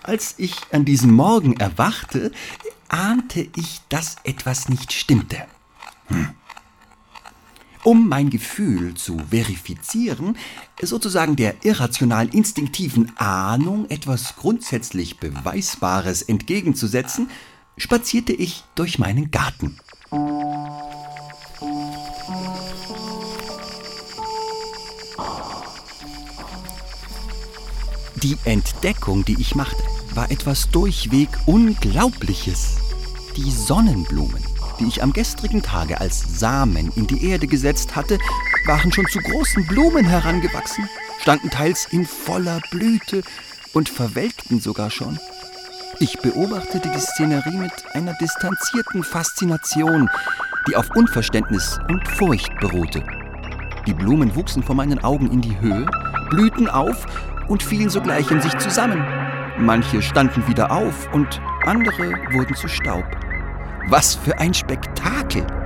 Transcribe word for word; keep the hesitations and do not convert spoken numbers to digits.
Als ich an diesem Morgen erwachte, ahnte ich, dass etwas nicht stimmte. Hm. Um mein Gefühl zu verifizieren, sozusagen der irrationalen, instinktiven Ahnung etwas grundsätzlich Beweisbares entgegenzusetzen, spazierte ich durch meinen Garten. Die Entdeckung, die ich machte, war etwas durchweg Unglaubliches. Die Sonnenblumen, die ich am gestrigen Tage als Samen in die Erde gesetzt hatte, waren schon zu großen Blumen herangewachsen, standen teils in voller Blüte und verwelkten sogar schon. Ich beobachtete die Szenerie mit einer distanzierten Faszination, die auf Unverständnis und Furcht beruhte. Die Blumen wuchsen vor meinen Augen in die Höhe, blühten auf und fielen sogleich in sich zusammen. Manche standen wieder auf und andere wurden zu Staub. Was für ein Spektakel!